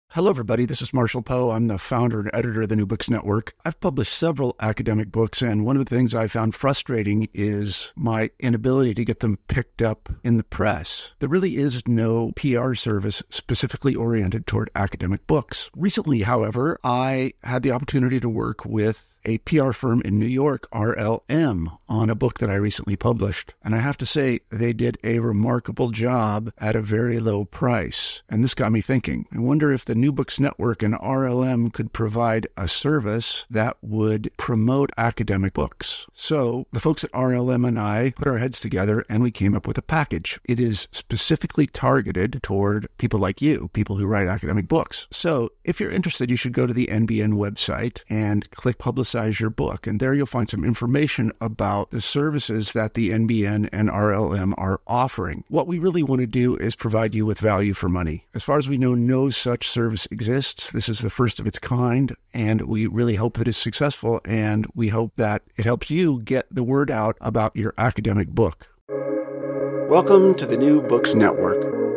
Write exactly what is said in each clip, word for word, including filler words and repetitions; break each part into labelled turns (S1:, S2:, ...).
S1: Hello, everybody. This is Marshall Poe. I'm the founder and editor of the New Books Network. I've published several academic books, and one of the things I found frustrating is my inability to get them picked up in the press. There really is no P R service specifically oriented toward academic books. Recently, however, I had the opportunity to work with a P R firm in New York, R L M, on a book that I recently published. And I have to say, they did a remarkable job at a very low price. And this got me thinking. I wonder if the New Books Network and R L M could provide a service that would promote academic books. So the folks at R L M and I put our heads together and we came up with a package. It is specifically targeted toward people like you, people who write academic books. So if you're interested, you should go to the N B N website and click Publicize your book. And there you'll find some information about the services that the N B N and R L M are offering. What we really want to do is provide you with value for money. As far as we know, no such service exists. This is the first of its kind, and we really hope that it's successful, and we hope that it helps you get the word out about your academic book. Welcome to the New Books Network.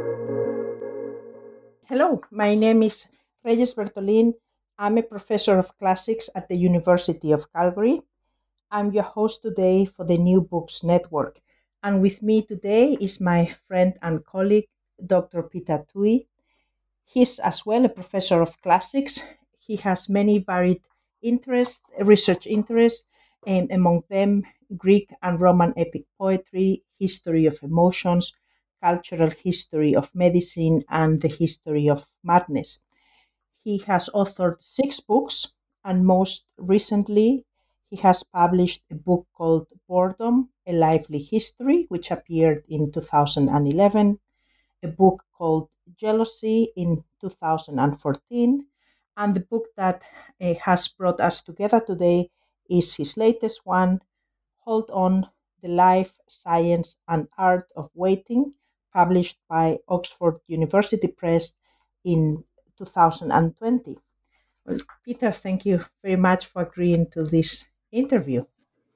S2: Hello, my name is Reyes Bertolin. I'm a professor of classics at the University of Calgary. I'm your host today for the New Books Network. And with me today is my friend and colleague, Doctor Peter Thuy. He's as well a professor of classics. He has many varied interests, research interests, and among them Greek and Roman epic poetry, history of emotions, cultural history of medicine, and the history of madness. He has authored six books, and most recently, he has published a book called Boredom, A Lively History, which appeared in two thousand eleven, a book called Jealousy in two thousand fourteen, and the book that uh, has brought us together today is his latest one, Hold On, The Life, Science, and Art of Waiting, published by Oxford University Press in two thousand twenty. Well, Peter, thank you very much for agreeing to this interview.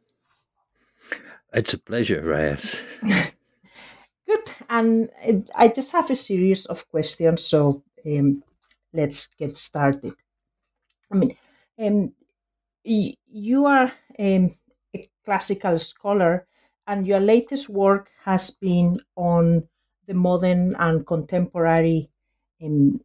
S3: It's a pleasure, Reyes.
S2: Good. And I just have a series of questions, so um, let's get started. I mean, um, y- you are um, a classical scholar, and your latest work has been on the modern and contemporary um,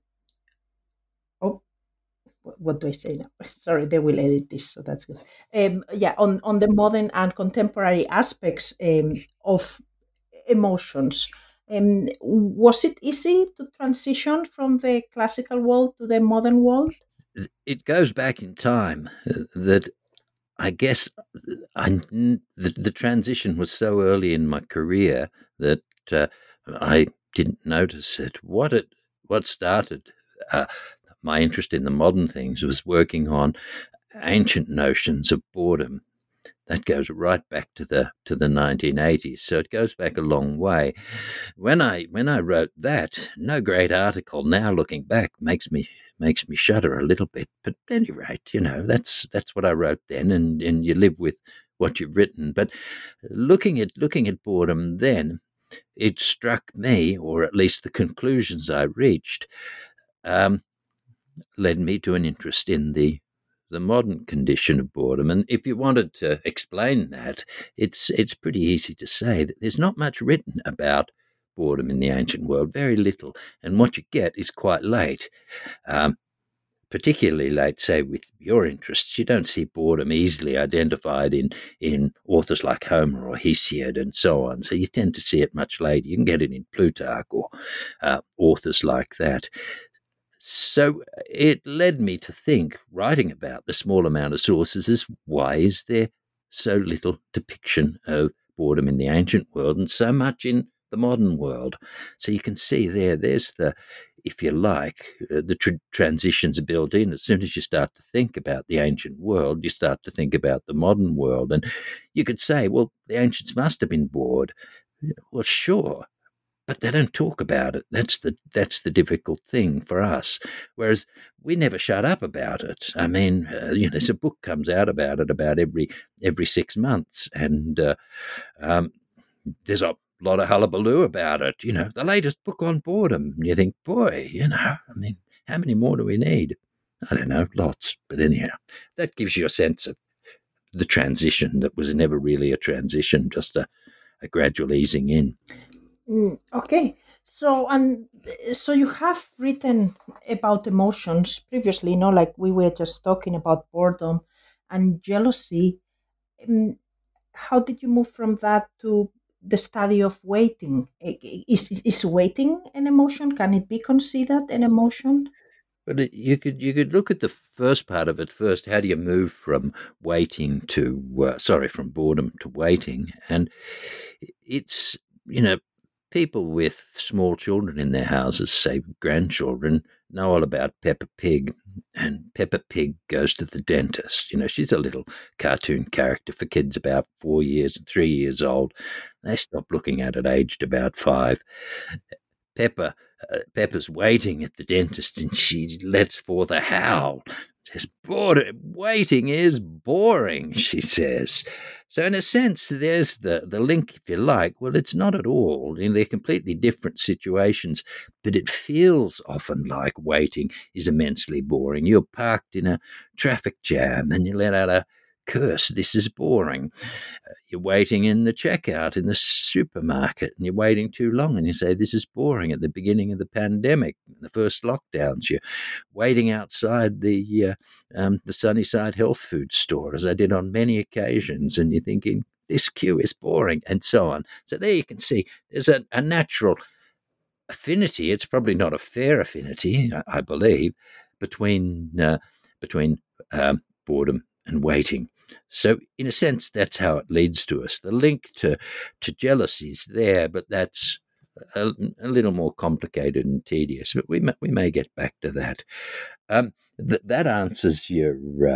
S2: what do I say now? Sorry, they will edit this, so that's good. Um, yeah, on, on the modern and contemporary aspects um, of emotions. Um, was it easy to transition from the classical world to the modern world?
S3: It goes back in time that I guess I, the, the transition was so early in my career that uh, I didn't notice it. What it what started uh, my interest in the modern things was working on ancient notions of boredom. That goes right back to the to the nineteen eighties, so it goes back a long way. When I when I wrote that, no great article now looking back makes me makes me shudder a little bit. But at any rate, you know, that's that's what I wrote then, and, and you live with what you've written. But looking at looking at boredom then, it struck me, or at least the conclusions I reached, um, led me to an interest in the the modern condition of boredom. And if you wanted to explain that, it's it's pretty easy to say that there's not much written about boredom in the ancient world, very little. And what you get is quite late, um, particularly late, say, with your interests. You don't see boredom easily identified in, in authors like Homer or Hesiod and so on. So you tend to see it much later. You can get it in Plutarch or uh, authors like that. So it led me to think, writing about the small amount of sources, is why is there so little depiction of boredom in the ancient world and so much in the modern world? So you can see there, there's the, if you like, uh, the tr- transitions are built in. As soon as you start to think about the ancient world, you start to think about the modern world. And you could say, well, the ancients must have been bored. Well, sure. But they don't talk about it. That's the that's the difficult thing for us. Whereas we never shut up about it. I mean, uh, you know, there's a book comes out about it about every every six months, and uh, um, there's a lot of hullabaloo about it. You know, the latest book on boredom. And you think, boy, you know, I mean, How many more do we need? I don't know, lots. But anyhow, that gives you a sense of the transition that was never really a transition, just a, a gradual easing in.
S2: Mm, okay. So and so you have written about emotions previously, you know, like we were just talking about boredom and jealousy. Mm, how did you move from that to the study of waiting? I- i- Is is waiting an emotion? Can it be considered an emotion?
S3: But it, you could you could look at the first part of it first. How do you move from waiting to uh, sorry from boredom to waiting? And it's you know people with small children in their houses, say grandchildren, know all about Peppa Pig. And Peppa Pig goes to the dentist. You know, she's a little cartoon character for kids about four years and three years old. They stop looking at it aged about five. Pepper, uh, Pepper's waiting at the dentist, and she lets forth a howl. Says, "Bored, waiting is boring," she says. So, in a sense, there's the, the link, if you like. Well, it's not at all. You know, they're completely different situations, but it feels often like waiting is immensely boring. You're parked in a traffic jam, and you let out a curse. This is boring. You're waiting in the checkout in the supermarket and you're waiting too long and you say, this is boring. At the beginning of the pandemic, the first lockdowns, you're waiting outside the, uh, um, the Sunnyside health food store, as I did on many occasions, and you're thinking, this queue is boring, and so on. So there you can see there's a, a natural affinity. It's probably not a fair affinity, I, I believe, between, uh, between um, boredom and waiting. So, in a sense, that's how it leads to us. The link to, to jealousy is there, but that's a, a little more complicated and tedious. But we may, we may get back to that. Um, th- that answers your, uh,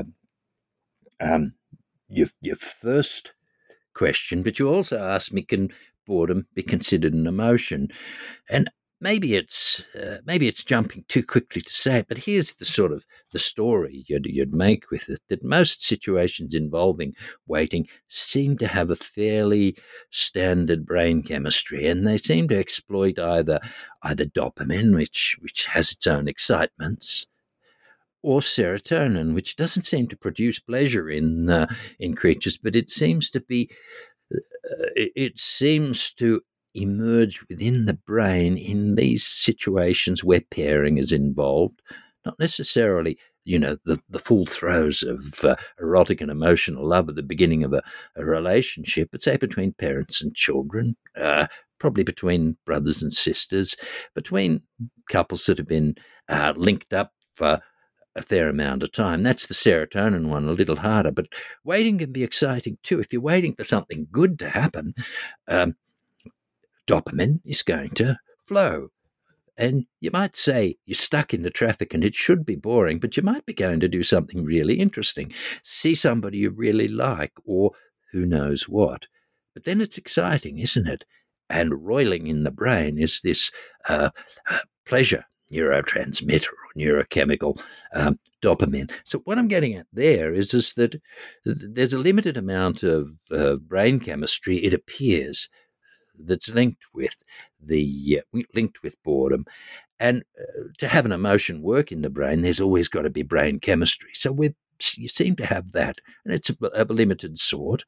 S3: um, your your first question, but you also asked me, can boredom be considered an emotion? And maybe it's uh, maybe it's jumping too quickly to say it, but here's the sort of the story you'd, you'd make with it, that most situations involving waiting seem to have a fairly standard brain chemistry, and they seem to exploit either either dopamine, which which has its own excitements, or serotonin, which doesn't seem to produce pleasure in uh, in creatures, but it seems to be uh, it, it seems to emerge within the brain in these situations where pairing is involved, not necessarily, you know, the, the full throes of uh, erotic and emotional love at the beginning of a, a relationship, but say between parents and children, uh, probably between brothers and sisters, between couples that have been uh, linked up for a fair amount of time. That's the serotonin one, a little harder, but waiting can be exciting too. If you're waiting for something good to happen, um, dopamine is going to flow. And you might say you're stuck in the traffic and it should be boring, but you might be going to do something really interesting, see somebody you really like, or who knows what. But then it's exciting, isn't it? And roiling in the brain is this uh, uh, pleasure neurotransmitter or neurochemical um, dopamine. So what I'm getting at there is, is that there's a limited amount of uh, brain chemistry, it appears, that's linked with the uh, linked with boredom. And uh, to have an emotion work in the brain, there's always got to be brain chemistry. So with you seem to have that, and it's of a limited sort.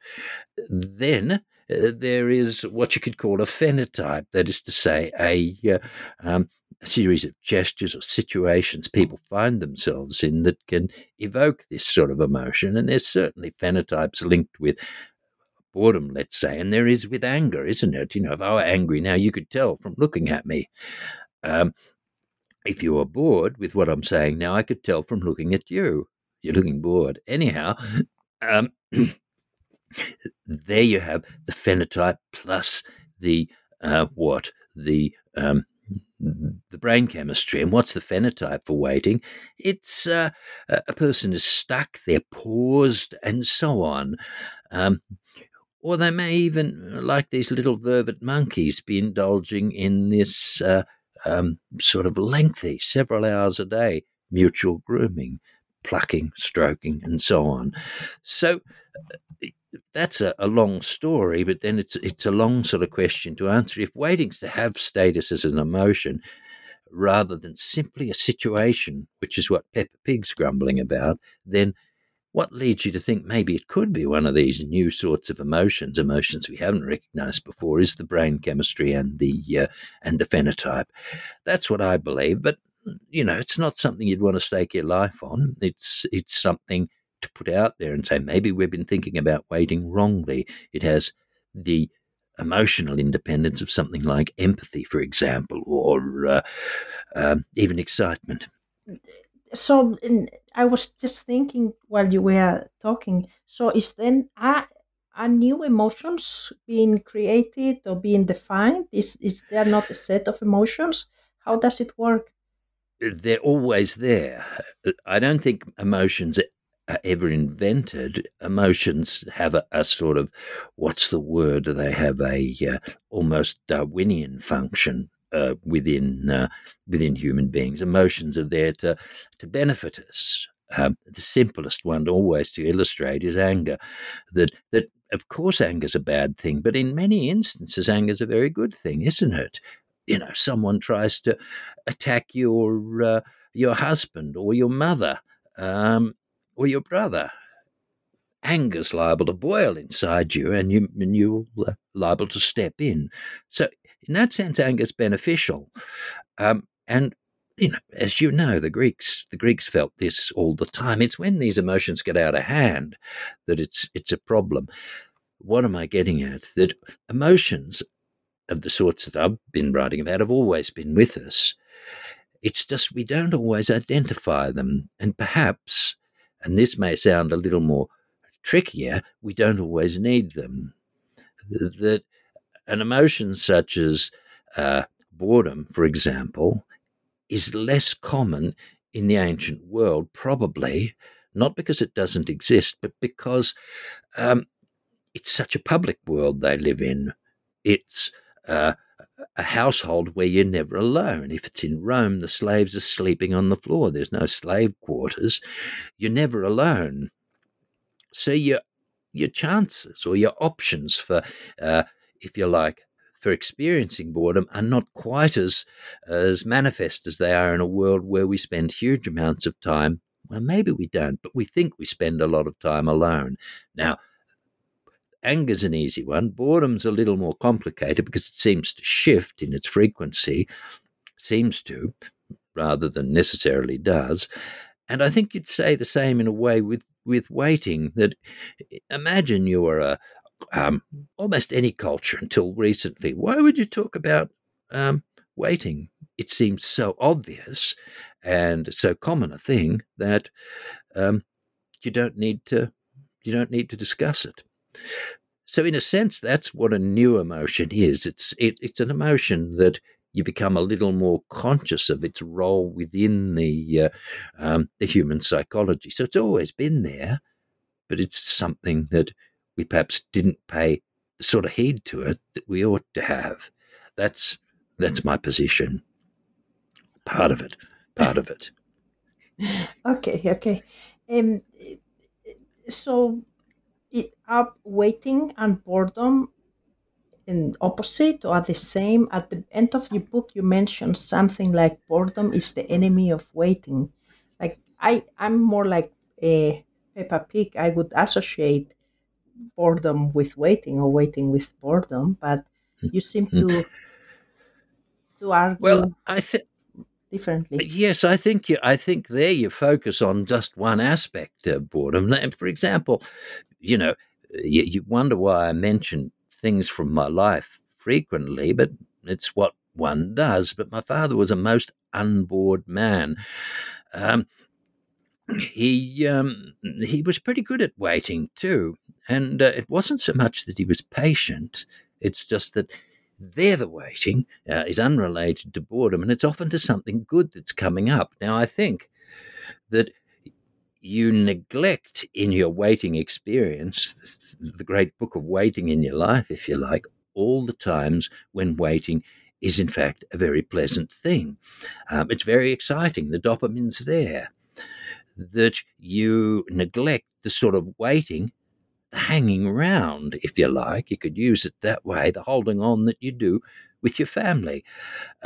S3: Then uh, there is what you could call a phenotype, that is to say, a, uh, um, a series of gestures or situations people find themselves in that can evoke this sort of emotion. And there's certainly phenotypes linked with boredom, let's say, and there is with anger, isn't it? You know, if I were angry now, you could tell from looking at me. Um, if you were bored with what I'm saying now, I could tell from looking at you. You're looking bored. Anyhow, um, there you have the phenotype plus the uh, what? The um, the brain chemistry. And what's the phenotype for waiting? It's uh, a person is stuck, they're paused, and so on. Um, or they may even, like these little vervet monkeys, be indulging in this uh, um, sort of lengthy, several hours a day, mutual grooming, plucking, stroking, and so on. So that's a, a long story, but then it's it's a long sort of question to answer. If waiting's to have status as an emotion, rather than simply a situation, which is what Peppa Pig's grumbling about, then what leads you to think maybe it could be one of these new sorts of emotions, emotions we haven't recognized before, is the brain chemistry and the uh, and the phenotype. That's what I believe. But, you know, it's not something you'd want to stake your life on. It's it's something to put out there and say, maybe we've been thinking about waiting wrongly. It has the emotional independence of something like empathy, for example, or uh, um, even excitement.
S2: So in, I was just thinking while you were talking. So is then are, are new emotions being created or being defined? Is is there not a set of emotions? How does it work?
S3: They're always there. I don't think emotions are ever invented. Emotions have a, a sort of, what's the word? They have a uh, almost Darwinian function uh, within uh, within human beings. Emotions are there to to benefit us. Um, the simplest one always to illustrate is anger. That that of course anger's a bad thing, but in many instances anger's a very good thing, isn't it? You know, someone tries to attack your uh, your husband or your mother um, or your brother. Anger's liable to boil inside you, and you and you're uh, liable to step in. So, in that sense, anger's beneficial. Um, and you know, as you know, the Greeks the Greeks felt this all the time. It's when these emotions get out of hand that it's it's a problem. What am I getting at? That emotions of the sorts that I've been writing about have always been with us. It's just we don't always identify them. And perhaps, and this may sound a little more trickier, we don't always need them. That an emotion such as uh, boredom, for example, is less common in the ancient world, probably, not because it doesn't exist, but because um, it's such a public world they live in. It's uh, a household where you're never alone. If it's in Rome, the slaves are sleeping on the floor. There's no slave quarters. You're never alone. So your your chances or your options for, uh, if you like, for experiencing boredom are not quite as as manifest as they are in a world where we spend huge amounts of time. Well, maybe we don't, but we think we spend a lot of time alone. Now, anger's an easy one. Boredom's a little more complicated because it seems to shift in its frequency, seems to, rather than necessarily does. And I think you'd say the same in a way with, with waiting, that imagine you were a, um, almost any culture until recently. Why would you talk about um, waiting? It seems so obvious and so common a thing that um, you don't need to you don't need to discuss it. So in a sense, that's what a new emotion is. It's it, it's an emotion that you become a little more conscious of its role within the uh, um, the human psychology. So it's always been there, but it's something that we perhaps didn't pay the sort of heed to it that we ought to have. That's that's my position. Part of it. Part of it.
S2: Okay, okay. Um, so it, are waiting and boredom in opposite or the same? At the end of your book, you mentioned something like boredom is the enemy of waiting. Like I, I'm more like a Peppa Pig. I would associate boredom with waiting or waiting with boredom, but you seem to to
S3: Well,
S2: argue
S3: I think
S2: differently.
S3: yes, I think you. I think there you focus on just one aspect of boredom. For example, you know, you, you wonder why I mention things from my life frequently, but it's what one does. But my father was a most unbored man. Um, he um, he was pretty good at waiting too, and uh, it wasn't so much that he was patient. It's just that there the waiting uh, is unrelated to boredom, and it's often to something good that's coming up. Now, I think that you neglect in your waiting experience, the great book of waiting in your life, if you like, all the times when waiting is in fact a very pleasant thing. Um, it's very exciting. The dopamine's there. That you neglect the sort of waiting, the hanging around, if you like, you could use it that way, the holding on that you do with your family. Um,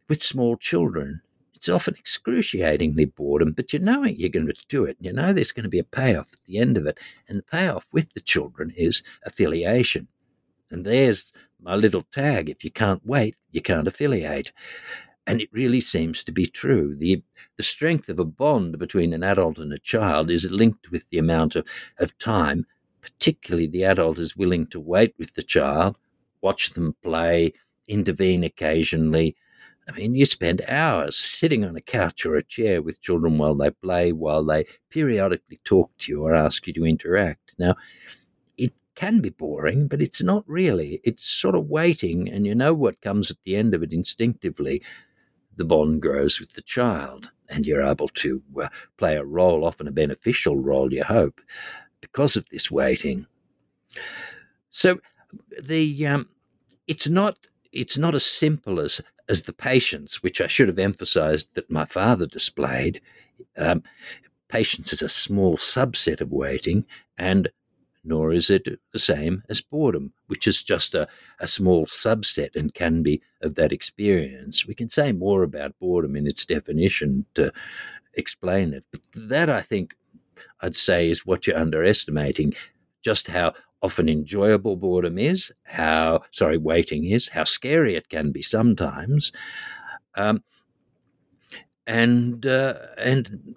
S3: with small children, it's often excruciatingly boredom, but you know you're going to do it. You know there's going to be a payoff at the end of it. And the payoff with the children is affiliation. And there's my little tag. If you can't wait, you can't affiliate. And it really seems to be true. The the strength of a bond between an adult and a child is linked with the amount of, of time, particularly the adult is willing to wait with the child, watch them play, intervene occasionally. I mean, you spend hours sitting on a couch or a chair with children while they play, while they periodically talk to you or ask you to interact. Now, it can be boring, but it's not really. It's sort of waiting, and you know what comes at the end of it instinctively. The bond grows with the child, and you're able to uh, play a role, often a beneficial role, you hope, because of this waiting. So the um, it's not it's not as simple as as the patience, which I should have emphasized that my father displayed. Um, patience is a small subset of waiting, and nor is it the same as boredom, which is just a, a small subset and can be of that experience. We can say more about boredom in its definition to explain it. But that, I think, I'd say is what you're underestimating, just how often enjoyable boredom is, how, sorry, waiting is, how scary it can be sometimes, um, and, uh, and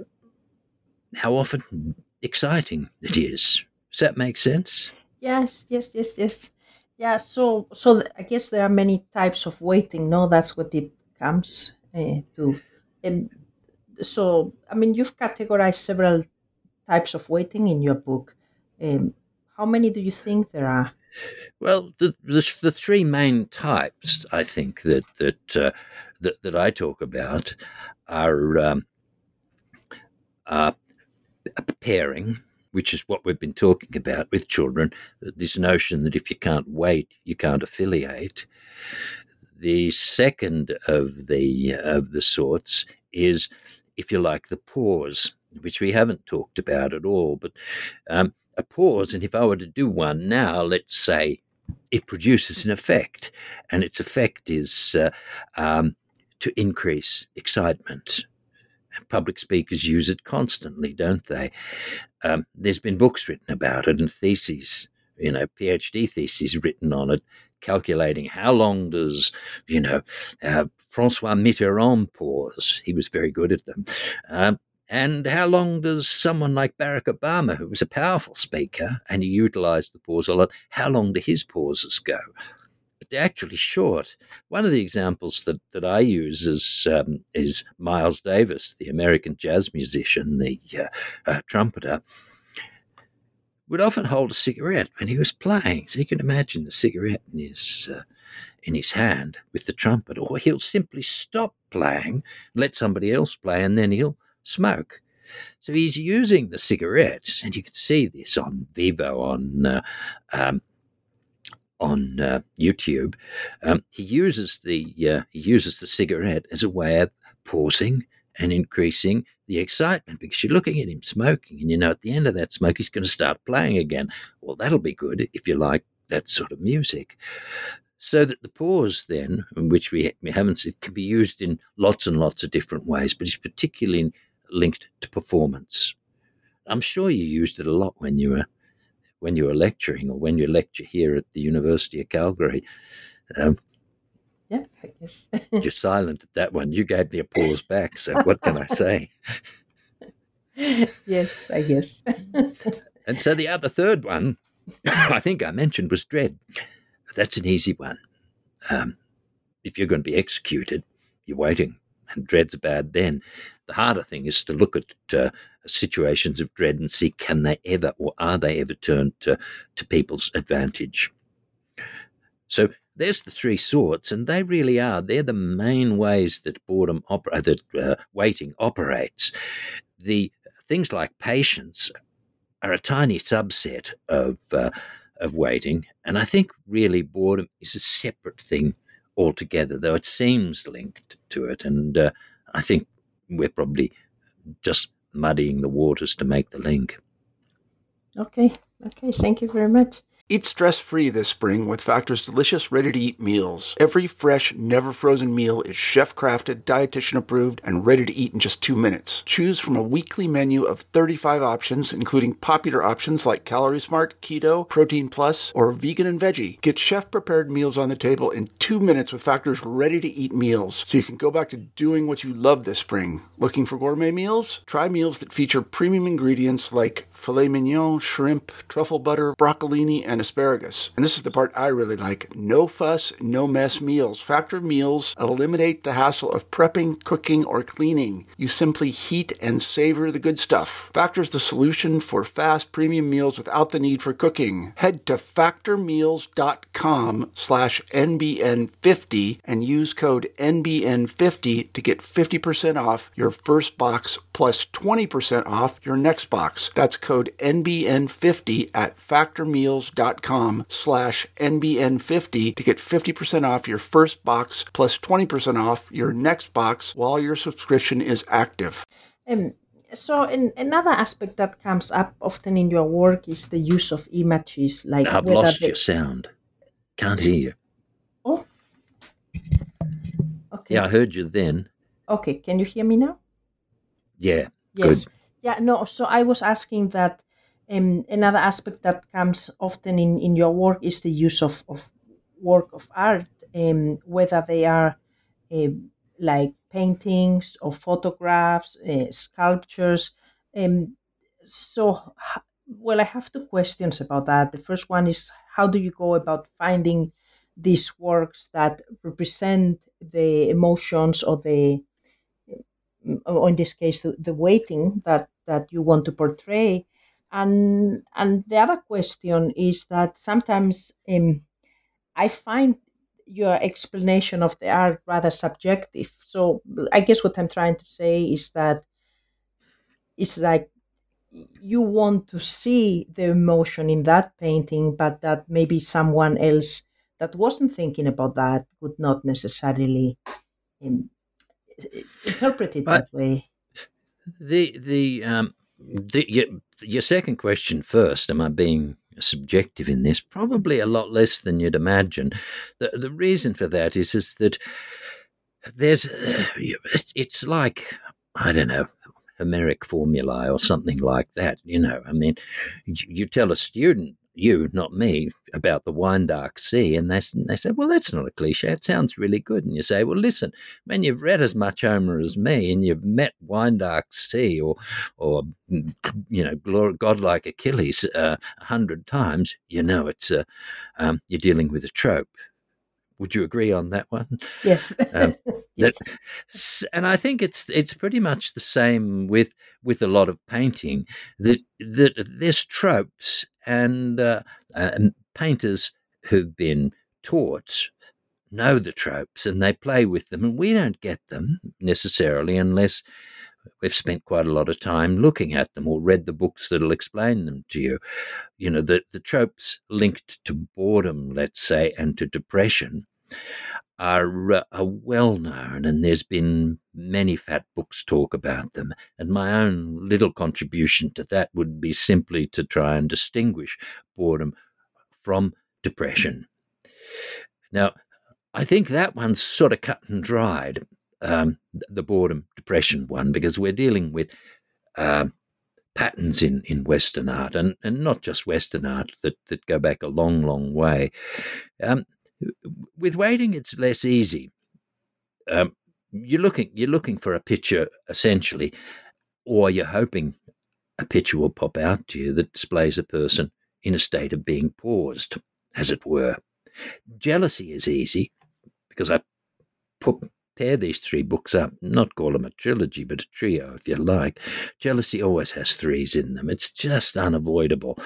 S3: how often exciting it is. Does that make sense?
S2: Yes, yes, yes, yes. Yeah, so so th- I guess there are many types of waiting, no? That's what it comes uh, to. And so, I mean, you've categorized several types of waiting in your book. Um, how many do you think there are?
S3: Well, the the, the three main types, I think, that that uh, that, that I talk about are um, uh, pairing, which is what we've been talking about with children, this notion that if you can't wait, you can't affiliate. The second of the of the sorts is, if you like, the pause, which we haven't talked about at all, but um, a pause, and if I were to do one now, let's say it produces an effect, and its effect is uh, um, to increase excitement. Public speakers use it constantly, don't they? Um, there's been books written about it and theses, you know, PhD theses written on it, calculating how long does, you know, uh, Francois Mitterrand pause. He was very good at them. Um, and how long does someone like Barack Obama, who was a powerful speaker and he utilized the pause a lot, how long do his pauses go? But they're actually short. One of the examples that, that I use is um, is Miles Davis, the American jazz musician, the uh, uh, trumpeter, would often hold a cigarette when he was playing. So you can imagine the cigarette in his uh, in his hand with the trumpet, or he'll simply stop playing, let somebody else play, and then he'll smoke. So he's using the cigarettes, and you can see this on Vivo, on uh, um, on uh, YouTube. Um, he uses the uh, he uses the cigarette as a way of pausing and increasing the excitement, because you're looking at him smoking, and you know at the end of that smoke he's going to start playing again. Well, that'll be good if you like that sort of music. So that the pause then, which we, we haven't, it can be used in lots and lots of different ways, but it's particularly linked to performance. I'm sure you used it a lot when you were when you were lecturing, or when you lecture here at the University of Calgary. Um,
S2: Yeah, I guess.
S3: you're silent at that one. You gave me a pause back, so what can I say?
S2: Yes, I guess.
S3: And so the other third one, I think I mentioned, was dread. That's an easy one. Um, if you're going to be executed, you're waiting, and dread's bad then. The harder thing is to look at uh, situations of dread and see, can they ever, or are they ever turned to, to people's advantage? So there's the three sorts, and they really are. They're the main ways that boredom, oper- that uh, waiting operates. The things like patience are a tiny subset of uh, of waiting, and I think really boredom is a separate thing altogether, though it seems linked to it, and uh, I think we're probably just muddying the waters to make the link.
S2: Okay, okay, thank you very much.
S1: Eat stress-free this spring with Factor's delicious, ready-to-eat meals. Every fresh, never-frozen meal is chef-crafted, dietitian-approved, and ready to eat in just two minutes. Choose from a weekly menu of thirty-five options, including popular options like Calorie Smart, Keto, Protein Plus, or Vegan and Veggie. Get chef-prepared meals on the table in two minutes with Factor's ready-to-eat meals, so you can go back to doing what you love this spring. Looking for gourmet meals? Try meals that feature premium ingredients like filet mignon, shrimp, truffle butter, broccolini, and asparagus. And this is the part I really like. No fuss, no mess meals. Factor meals eliminate the hassle of prepping, cooking, or cleaning. You simply heat and savor the good stuff. Factor's the solution for fast premium meals without the need for cooking. Head to factormeals.com slash NBN50 and use code N B N fifty to get fifty percent off your first box plus twenty percent off your next box. That's code N B N fifty at factormeals.com slash N B N fifty to get fifty percent off your first box plus twenty percent off your next box while your subscription is active.
S2: Um, so in, another aspect that comes up often in your work is the use of images. Like
S3: I've lost they... your sound. Can't hear you.
S2: Oh. Okay.
S3: Yeah, I heard you then.
S2: Okay, can you hear me now?
S3: Yeah,
S2: yes.
S3: Good.
S2: Yeah, no, so I was asking that um, another aspect that comes often in, in your work is the use of, of work of art, um, whether they are uh, like paintings or photographs, uh, sculptures. Um, so, well, I have two questions about that. The first one is, how do you go about finding these works that represent the emotions or the, or in this case, the, the waiting that, that you want to portray? And and the other question is that sometimes um, I find your explanation of the art rather subjective. So I guess what I'm trying to say is that it's like you want to see the emotion in that painting, but that maybe someone else that wasn't thinking about that would not necessarily um, interpret it
S3: but
S2: that way.
S3: The the um the your, your second question first. Am I being subjective in this? Probably a lot less than you'd imagine. The the reason for that is is that there's uh, it's like, I don't know, Homeric formulae or something like that. You know, I mean, you tell a student, you, not me, about the wine dark sea, and they, they say, well, that's not a cliche, it sounds really good. And you say, well, listen, man, you've read as much Homer as me, and you've met wine dark sea or, or you know, godlike Achilles uh, a hundred times, you know, it's uh, um, you're dealing with a trope. Would you agree on that one?
S2: Yes.
S3: Um,
S2: yes.
S3: That, and I think it's it's pretty much the same with with a lot of painting. That that there's tropes, and, uh, and painters who've been taught know the tropes, and they play with them, and we don't get them necessarily unless we've spent quite a lot of time looking at them or read the books that'll explain them to you. You know, the, the tropes linked to boredom, let's say, and to depression are, uh, are well known, and there's been many fat books talk about them. And my own little contribution to that would be simply to try and distinguish boredom from depression. Now, I think that one's sort of cut and dried. Um, the boredom depression one, because we're dealing with uh, patterns in, in Western art, and, and not just Western art, that, that go back a long, long way. Um, with waiting, it's less easy. Um, you're looking you're looking for a picture, essentially, or you're hoping a picture will pop out to you that displays a person in a state of being paused, as it were. Jealousy is easy, because I put pair these three books up, not call them a trilogy, but a trio, if you like. Jealousy always has threes in them. It's just unavoidable.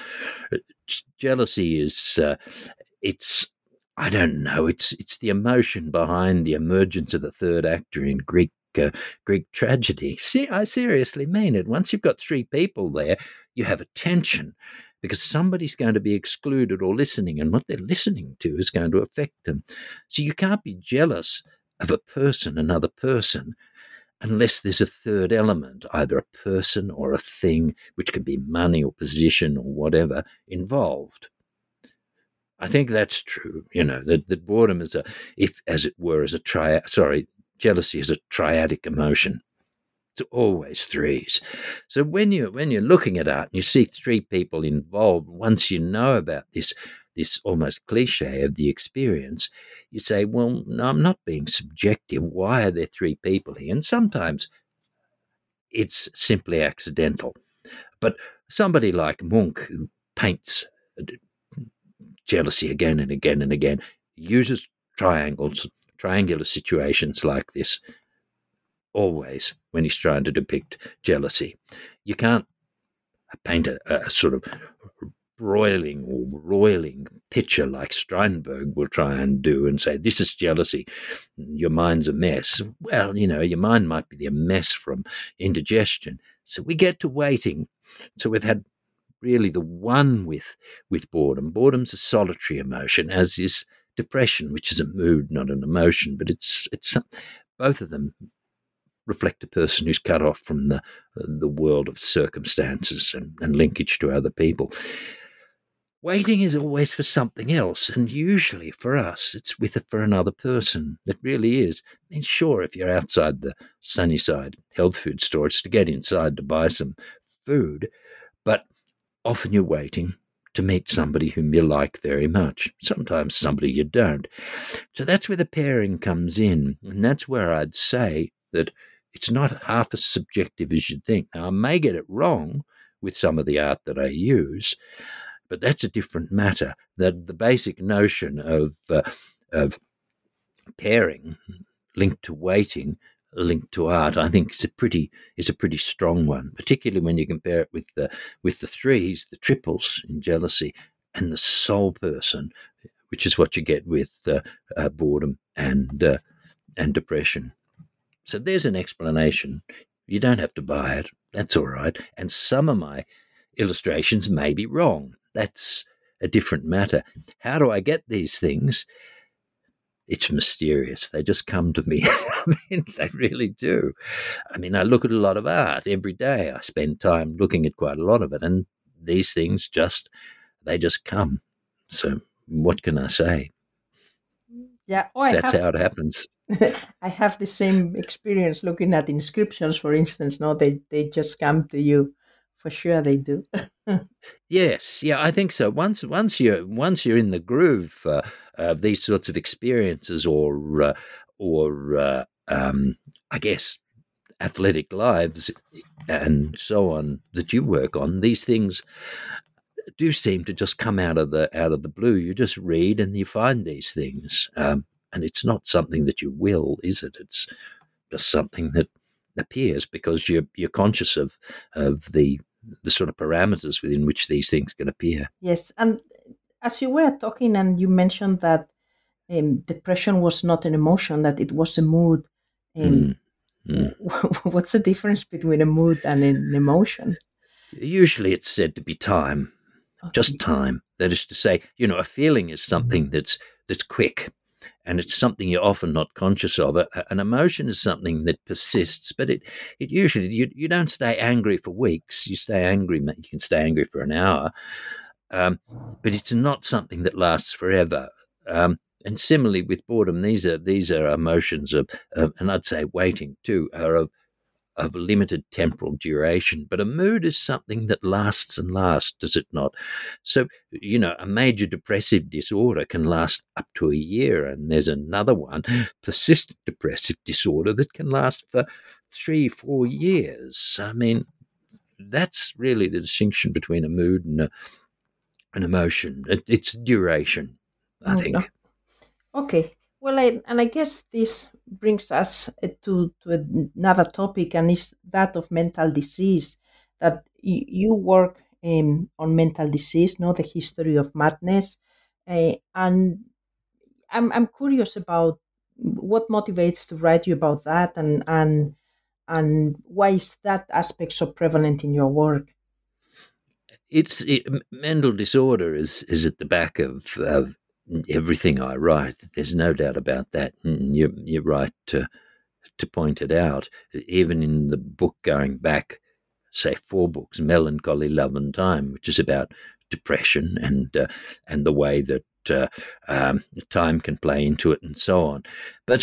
S3: Jealousy is, uh, it's, I don't know, it's it's the emotion behind the emergence of the third actor in Greek uh, Greek tragedy. See, I seriously mean it. Once you've got three people there, you have a tension, because somebody's going to be excluded or listening, and what they're listening to is going to affect them. So you can't be jealous of a person, another person, unless there's a third element, either a person or a thing, which can be money or position or whatever, involved. I think that's true. You know, that, that boredom is a, if as it were, as a tri. Sorry, jealousy is a triadic emotion. It's always threes. So when you when you're looking at art and you see three people involved, once you know about this this almost cliche of the experience, you say, well, no, I'm not being subjective. Why are there three people here? And sometimes it's simply accidental. But somebody like Munch, who paints jealousy again and again and again, uses triangles, triangular situations like this always when he's trying to depict jealousy. You can't paint a, a sort of broiling or roiling picture like Steinberg will try and do and say, this is jealousy, your mind's a mess. Well, you know, your mind might be a mess from indigestion. So we get to waiting. So we've had really the one with with boredom. Boredom's a solitary emotion, as is depression, which is a mood, not an emotion. But it's it's both of them reflect a person who's cut off from the the world of circumstances and, and linkage to other people. Waiting is always for something else, and usually for us, it's with a, for another person. It really is. I mean, sure, if you're outside the Sunnyside health food store, it's to get inside to buy some food, but often you're waiting to meet somebody whom you like very much, sometimes somebody you don't. So that's where the pairing comes in, and that's where I'd say that it's not half as subjective as you'd think. Now, I may get it wrong with some of the art that I use, but that's a different matter. That the basic notion of uh, of pairing linked to waiting, linked to art, I think is a pretty is a pretty strong one, particularly when you compare it with the with the threes, the triples in jealousy, and the soul person, which is what you get with uh, uh, boredom and uh, and depression. So there's an explanation. You don't have to buy it. That's all right. And some of my illustrations may be wrong. That's a different matter. How do I get these things? It's mysterious. They just come to me. I mean, they really do. I mean, I look at a lot of art every day. I spend time looking at quite a lot of it, and these things just, they just come. So what can I say?
S2: Yeah, oh, I
S3: That's
S2: have,
S3: how it happens.
S2: I have the same experience looking at inscriptions, for instance. No, they they just come to you. For sure, they do.
S3: Yes, yeah, I think so. Once, once you're once you're in the groove uh, of these sorts of experiences, or uh, or uh, um, I guess athletic lives and so on that you work on, these things do seem to just come out of the out of the blue. You just read and you find these things, um, and it's not something that you will, is it? It's just something that appears because you're you're conscious of of the the sort of parameters within which these things can appear.
S2: Yes, and as you were talking, and you mentioned that um, depression was not an emotion, that it was a mood. Um, mm, mm. What's the difference between a mood and an emotion?
S3: Usually it's said to be time, okay. Just time. That is to say, you know, a feeling is something that's that's quick, and it's something you're often not conscious of. An emotion is something that persists, but it, it usually, you, you don't stay angry for weeks. You stay angry, you can stay angry for an hour, um, but it's not something that lasts forever. Um, and similarly with boredom, these are these are emotions of, uh, and I'd say waiting too, are of, of limited temporal duration. But a mood is something that lasts and lasts, does it not? So, you know, a major depressive disorder can last up to a year, and there's another one, persistent depressive disorder, that can last for three, four years. I mean, that's really the distinction between a mood and a, an emotion. It, it's duration, I
S2: okay.
S3: think.
S2: Okay. Well, I, and I guess this brings us to, to another topic, and is that of mental disease. That y- you work um, on mental disease, not the history of madness, uh, and I'm I'm curious about what motivates to write you about that, and and and why is that aspect so prevalent in your work?
S3: It's it, mental disorder is is at the back of. of everything I write. There's no doubt about that. And you're, you're right to to point it out. Even in the book going back, say, four books, Melancholy, Love and Time, which is about depression and uh, and the way that uh, um, time can play into it and so on. But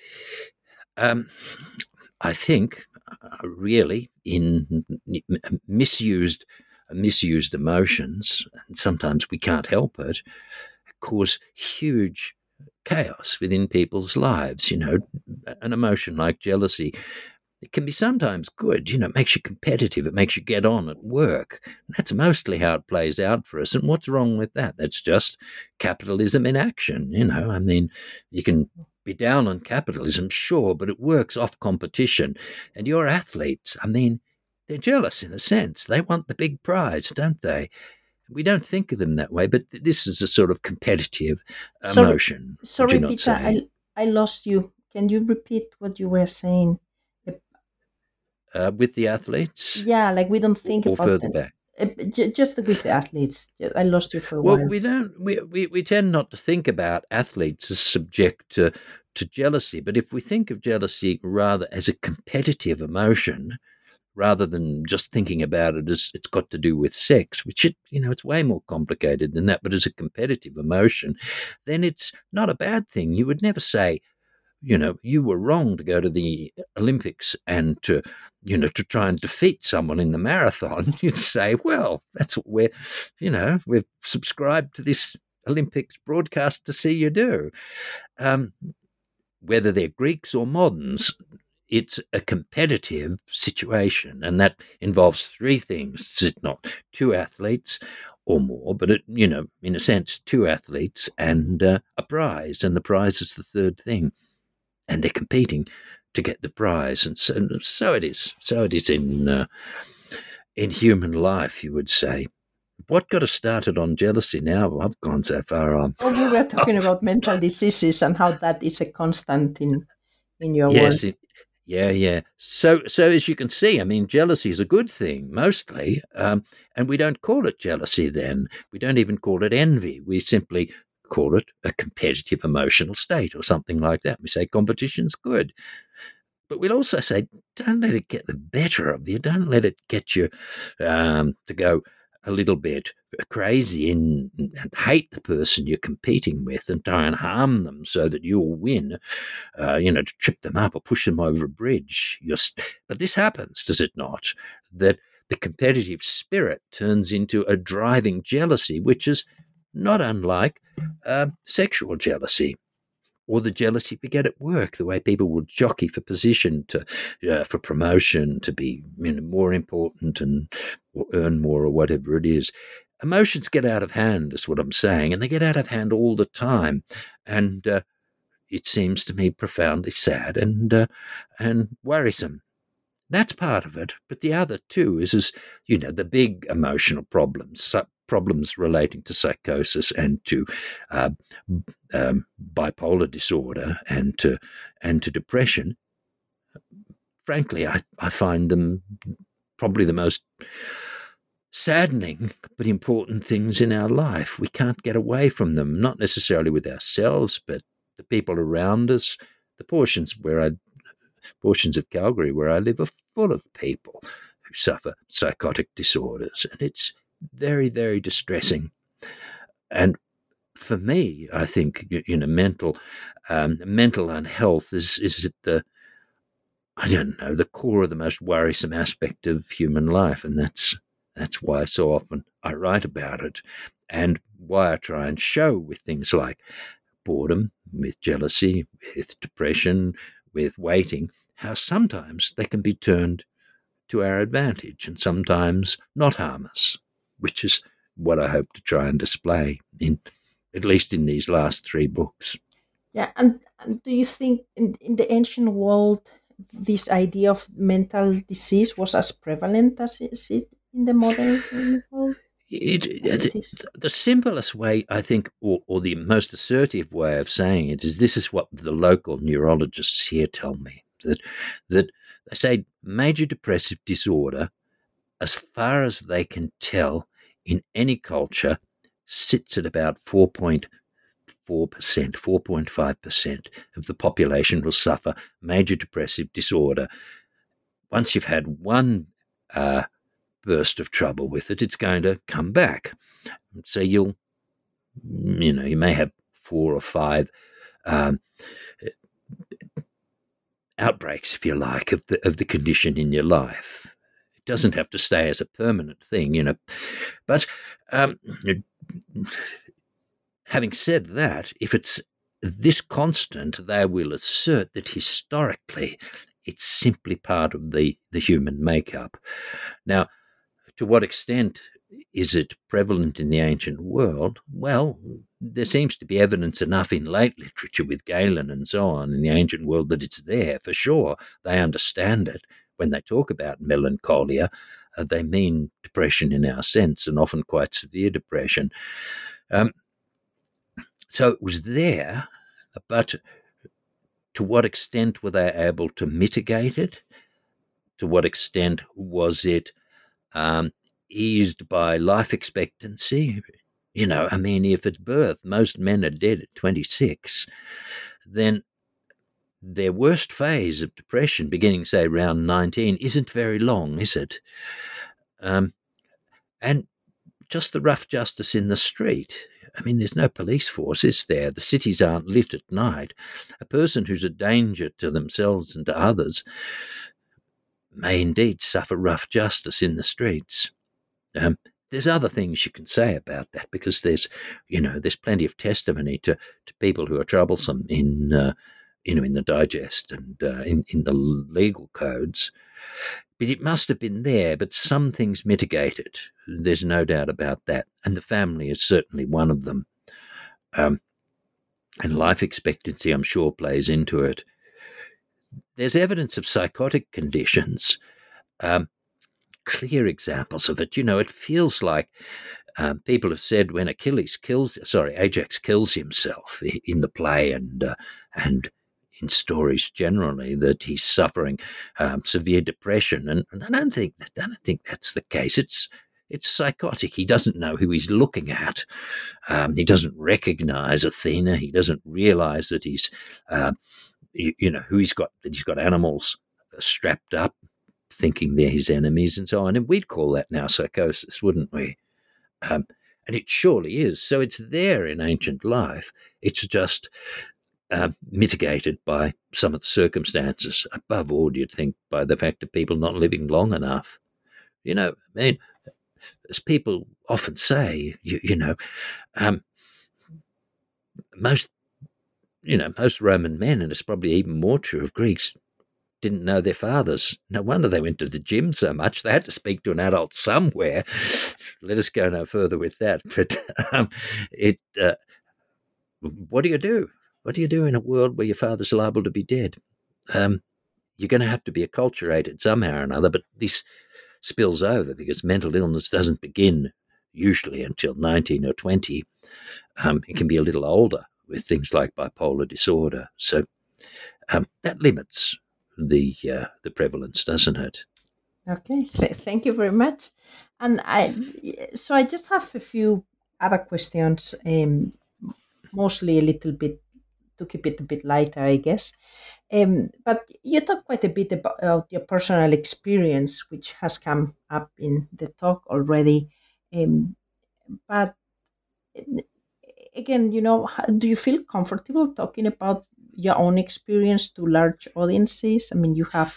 S3: um, I think uh, really in misused misused emotions, and sometimes we can't help it, cause huge chaos within people's lives. You know, an emotion like jealousy, it can be sometimes good. You know, it makes you competitive. It makes you get on at work. That's mostly how it plays out for us. And what's wrong with that? That's just capitalism in action. You know, I mean, you can be down on capitalism, sure, but it works off competition. And your athletes, I mean, they're jealous in a sense. They want the big prize, don't they? We don't think of them that way, but this is a sort of competitive emotion.
S2: Sorry,
S3: would you not
S2: Peter,
S3: say?
S2: I, I lost you. Can you repeat what you were saying?
S3: Uh, with the athletes?
S2: Yeah, like we don't think
S3: or, or
S2: about
S3: further
S2: them.
S3: back?
S2: Uh, j- just with the athletes. I lost you for a
S3: Well,
S2: while.
S3: we don't. We, we, we tend not to think about athletes as subject to, to jealousy, but if we think of jealousy rather as a competitive emotion, rather than just thinking about it as it's got to do with sex, which it, you know, it's way more complicated than that, but as a competitive emotion, then it's not a bad thing. You would never say, you know, you were wrong to go to the Olympics and to, you know, to try and defeat someone in the marathon. You'd say, well, that's what we're, you know, we've subscribed to this Olympics broadcast to see you do. Um, whether they're Greeks or moderns, it's a competitive situation, and that involves three things. It's not two athletes or more, but, it, you know, in a sense, two athletes and uh, a prize, and the prize is the third thing. And they're competing to get the prize, and so, and so it is. So it is in uh, in human life, you would say. What got us started on jealousy now? I've gone so far on.
S2: Oh, we were talking about mental diseases and how that is a constant in in your
S3: yes,
S2: work.
S3: it, yeah, yeah. So, so as you can see, I mean, jealousy is a good thing mostly, um, and we don't call it jealousy. Then we don't even call it envy. We simply call it a competitive emotional state or something like that. We say competition's good. But we'll also say, don't let it get the better of you. Don't let it get you um, to go a little bit crazy in, and hate the person you're competing with and try and harm them so that you'll win, uh, you know, to trip them up or push them over a bridge. You're st- but this happens, does it not? That the competitive spirit turns into a driving jealousy, which is not unlike uh, sexual jealousy, or the jealousy we get at work, the way people will jockey for position, to uh, for promotion, to be, you know, more important and or earn more or whatever it is. Emotions get out of hand, is what I'm saying, and they get out of hand all the time. And uh, it seems to me profoundly sad and uh, and worrisome. That's part of it, but the other too is, is you know, the big emotional problems, so problems relating to psychosis and to uh, um, bipolar disorder and to and to depression. Frankly, I, I find them probably the most saddening but important things in our life. We can't get away from them, not necessarily with ourselves, but the people around us. The portions where I portions of Calgary where I live are full of people who suffer psychotic disorders, and it's very, very distressing. And for me, I think, you know, mental um, mental unhealth is is at the, I don't know, the core of the most worrisome aspect of human life, and that's that's why so often I write about it, and why I try and show with things like boredom, with jealousy, with depression, with waiting, how sometimes they can be turned to our advantage and sometimes not harm us, which is what I hope to try and display, in at least in these last three books.
S2: Yeah, and, and do you think in, in the ancient world this idea of mental disease was as prevalent as is it in the modern world?
S3: It,
S2: It
S3: it,
S2: is.
S3: the simplest way, I think, or, or the most assertive way of saying it is, this is what the local neurologists here tell me, that that they say major depressive disorder, as far as they can tell in any culture, sits at about four point four percent, four point five percent of the population will suffer major depressive disorder. Once you've had one uh, burst of trouble with it, it's going to come back. So you'll, you know, you may have four or five um, outbreaks, if you like, of the of the condition in your life. It doesn't have to stay as a permanent thing, you know. But um, having said that, if it's this constant, they will assert that historically it's simply part of the, the human makeup. Now, to what extent is it prevalent in the ancient world? Well, there seems to be evidence enough in late literature with Galen and so on in the ancient world that it's there for sure. They understand it. When they talk about melancholia, uh, they mean depression in our sense, and often quite severe depression. Um, so it was there, but to what extent were they able to mitigate it? To what extent was it um, eased by life expectancy? You know, I mean, if at birth most men are dead at twenty-six, then their worst phase of depression, beginning, say, around nineteen, isn't very long, is it? Um, and just the rough justice in the street. I mean, there's no police force, is there? The cities aren't lit at night. A person who's a danger to themselves and to others may indeed suffer rough justice in the streets. Um, there's other things you can say about that, because there's, you know, there's plenty of testimony to, to people who are troublesome in, uh, you know, in the digest and uh, in, in the legal codes. But it must have been there, but some things mitigate it. There's no doubt about that. And the family is certainly one of them. Um, and life expectancy, I'm sure, plays into it. There's evidence of psychotic conditions, um, clear examples of it. You know, it feels like um, people have said when Achilles kills, sorry, Ajax kills himself in the play and uh, and in stories generally, that he's suffering um, severe depression, and, and I don't think I don't think that's the case. It's it's psychotic. He doesn't know who he's looking at. Um, he doesn't recognize Athena. He doesn't realize that he's, uh, you, you know, who he's got. That he's got animals strapped up, thinking they're his enemies, and so on. And we'd call that now psychosis, wouldn't we? Um, and it surely is. So it's there in ancient life. It's just Uh, mitigated by some of the circumstances, above all, you'd think, by the fact of people not living long enough. You know, I mean, as people often say, you, you know, um, most, you know, most Roman men, and it's probably even more true of Greeks, didn't know their fathers. No wonder they went to the gym so much. They had to speak to an adult somewhere. Let us go no further with that. But um, it, uh, what do you do? What do you do in a world where your father's liable to be dead? Um, you're going to have to be acculturated somehow or another, but this spills over because mental illness doesn't begin usually until nineteen or twenty. Um, it can be a little older with things like bipolar disorder. So um, that limits the uh, the prevalence, doesn't it?
S2: Okay, Th- thank you very much. And I, so I just have a few other questions, um, mostly a little bit to keep it a bit lighter, I guess. Um, but you talk quite a bit about, about your personal experience, which has come up in the talk already. Um, but again, you know, how, do you feel comfortable talking about your own experience to large audiences? I mean, you have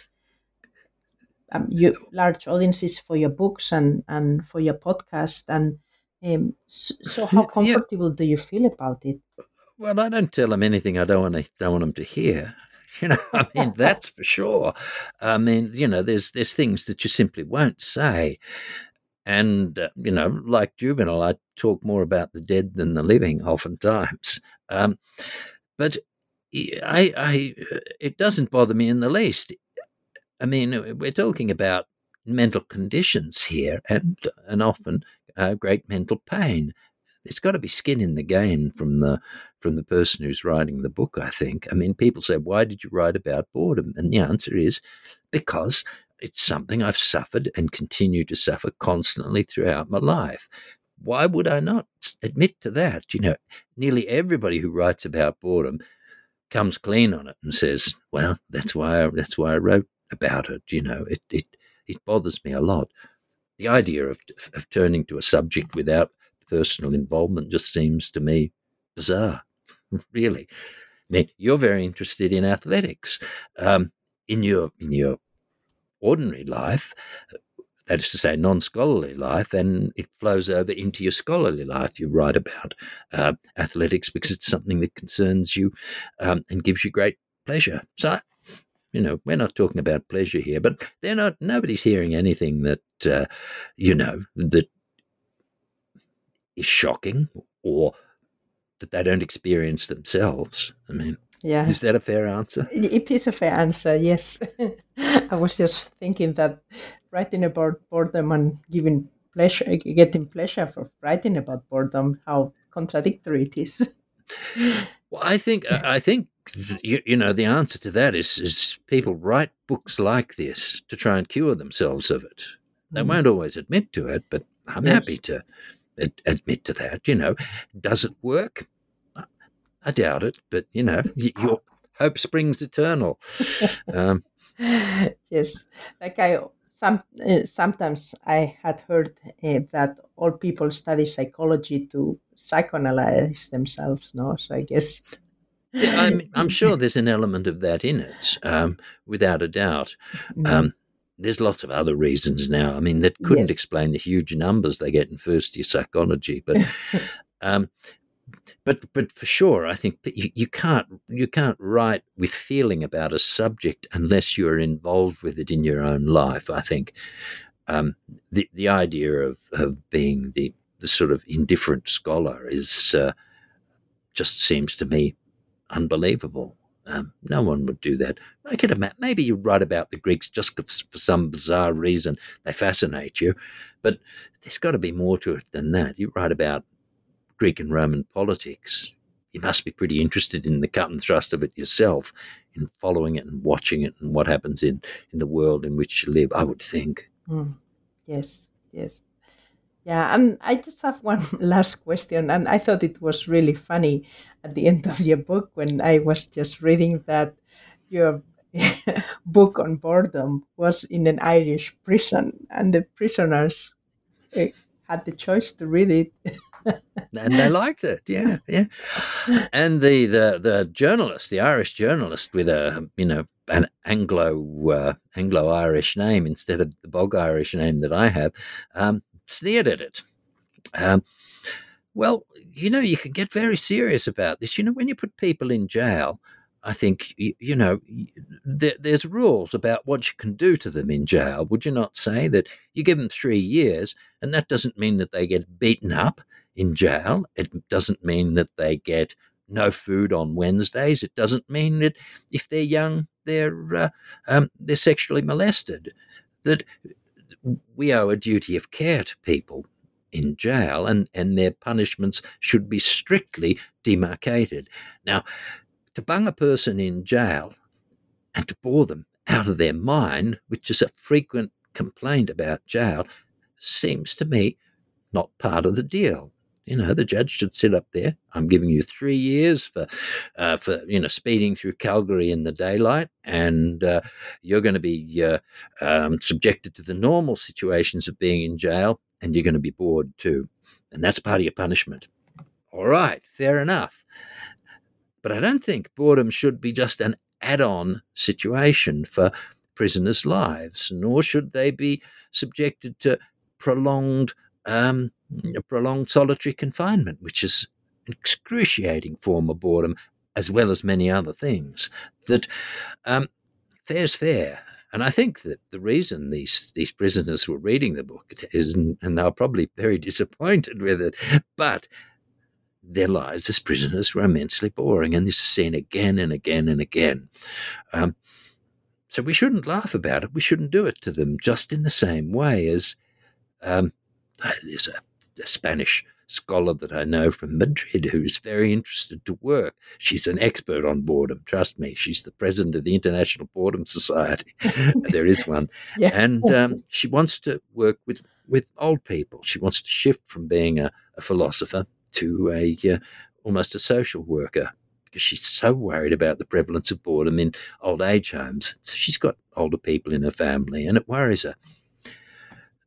S2: um, you large audiences for your books and, and for your podcast. And um, so, so how comfortable yeah. do you feel about it?
S3: Well, I don't tell them anything I don't want to, don't want them to hear. You know, I mean, that's for sure. I mean, you know, there's there's things that you simply won't say. And, uh, you know, like Juvenal, I talk more about the dead than the living oftentimes. Um, but I, I, it doesn't bother me in the least. I mean, we're talking about mental conditions here, and, and often uh, great mental pain. There's got to be skin in the game from the from the person who's writing the book, I think. I mean, people say, why did you write about boredom? And the answer is because it's something I've suffered and continue to suffer constantly throughout my life. Why would I not admit to that? You know, nearly everybody who writes about boredom comes clean on it and says, well, that's why I, that's why I wrote about it. You know, it, it, it bothers me a lot. the idea of, of turning to a subject without personal involvement just seems to me bizarre, really. I mean, you're very interested in athletics. Um, in your in your ordinary life, that is to say, non-scholarly life, and it flows over into your scholarly life. You write about uh, athletics because it's something that concerns you um, and gives you great pleasure. So, you know, we're not talking about pleasure here, but they're not. Nobody's hearing anything that uh, you know that is shocking or that they don't experience themselves. I mean,
S2: Yeah.
S3: Is that a fair answer?
S2: It is a fair answer, yes. I was just thinking that writing about boredom and giving pleasure, getting pleasure for writing about boredom, how contradictory it is.
S3: Well, I think I think you, you know the answer to that is is people write books like this to try and cure themselves of it. They mm. won't always admit to it, but I'm yes. happy to ad- admit to that. You know, does it work? I doubt it, but you know, your hope springs eternal. Um,
S2: yes, like I some uh, sometimes I had heard uh, that all people study psychology to psychoanalyze themselves. No, so I guess
S3: I'm I'm sure there's an element of that in it, um, without a doubt. Um, there's lots of other reasons now. I mean, that couldn't yes. explain the huge numbers they get in first year psychology, but. Um, But but for sure, I think you, you can't you can't write with feeling about a subject unless you're involved with it in your own life. I think um, the the idea of, of being the, the sort of indifferent scholar is uh, just seems to me unbelievable. Um, no one would do that. I could imagine maybe you write about the Greeks just for some bizarre reason they fascinate you, but there's got to be more to it than that. You write about Greek and Roman politics, you must be pretty interested in the cut and thrust of it yourself, in following it and watching it and what happens in, in the world in which you live, I would think.
S2: Mm. Yes, yes. Yeah, and I just have one last question, and I thought it was really funny at the end of your book when I was just reading that your book on boredom was in an Irish prison, and the prisoners uh, had the choice to read it.
S3: And they liked it, yeah, yeah. And the, the, the journalist, the Irish journalist, with a you know an Anglo uh, Anglo Irish name instead of the bog Irish name that I have, um, sneered at it. Um, well, you know, you can get very serious about this. You know, when you put people in jail, I think you, you know there, there's rules about what you can do to them in jail. Would you not say that you give them three years, and that doesn't mean that they get beaten up in jail. It doesn't mean that they get no food on Wednesdays. It doesn't mean that if they're young, they're uh, um, they're sexually molested. That we owe a duty of care to people in jail, and, and their punishments should be strictly demarcated. Now, to bung a person in jail and to bore them out of their mind, which is a frequent complaint about jail, seems to me not part of the deal. You know, the judge should sit up there. I'm giving you three years for, uh, for you know, speeding through Calgary in the daylight, and uh, you're going to be uh, um, subjected to the normal situations of being in jail, and you're going to be bored too, and that's part of your punishment. All right, fair enough. But I don't think boredom should be just an add-on situation for prisoners' lives, nor should they be subjected to prolonged um, prolonged solitary confinement, which is an excruciating form of boredom, as well as many other things. That um, fair's fair. And I think that the reason these these prisoners were reading the book is, and they were probably very disappointed with it, but their lives as prisoners were immensely boring, and this is seen again and again and again. Um, so we shouldn't laugh about it. We shouldn't do it to them, just in the same way as um, there's a, a Spanish scholar that I know from Madrid who's very interested to work. She's an expert on boredom, trust me. She's the president of the International Boredom Society. There is one. Yeah. And um, she wants to work with, with old people. She wants to shift from being a, a philosopher to a uh, almost a social worker, because she's so worried about the prevalence of boredom in old age homes. So she's got older people in her family, and it worries her.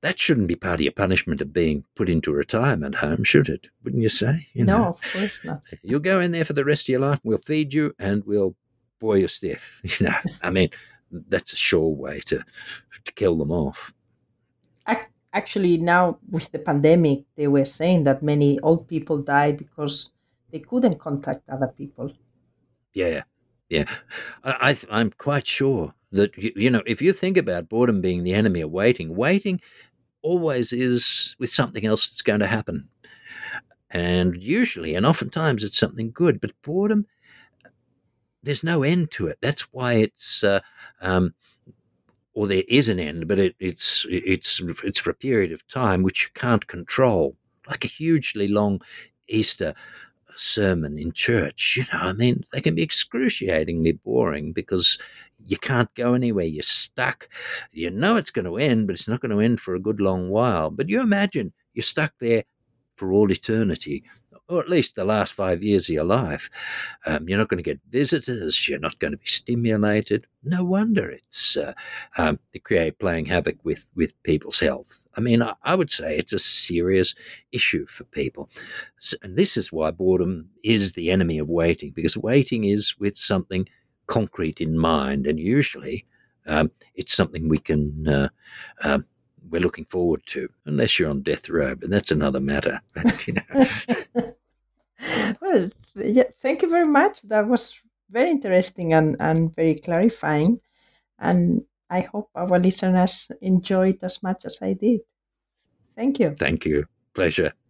S3: that shouldn't be part of your punishment of being put into a retirement home, should it? Wouldn't you say? You
S2: no,
S3: know,
S2: of course not.
S3: You'll go in there for the rest of your life, and we'll feed you and we'll boil you stiff. You know, I mean, that's a sure way to to kill them off.
S2: Actually, now with the pandemic, they were saying that many old people die because they couldn't contact other people.
S3: Yeah, yeah. I, I, I'm quite sure that, you, you know, if you think about boredom being the enemy of waiting, waiting always is with something else that's going to happen. And usually, and oftentimes, it's something good. But boredom, there's no end to it. That's why it's... Uh, um, or there is an end, but it, it's it's it's for a period of time which you can't control, like a hugely long Easter sermon in church. You know, I mean, they can be excruciatingly boring because you can't go anywhere. You're stuck. You know it's going to end, but it's not going to end for a good long while. But you imagine you're stuck there for all eternity, or at least the last five years of your life. Um, you're not going to get visitors. You're not going to be stimulated. No wonder it's uh, um, the create playing havoc with, with people's health. I mean, I, I would say it's a serious issue for people. So, and this is why boredom is the enemy of waiting, because waiting is with something concrete in mind, and usually um, it's something we can uh, um, we're looking forward to, unless you're on death row, but that's another matter. You know.
S2: Well, yeah, thank you very much. That was very interesting and, and very clarifying. And I hope our listeners enjoyed as much as I did. Thank you.
S3: Thank you. Pleasure.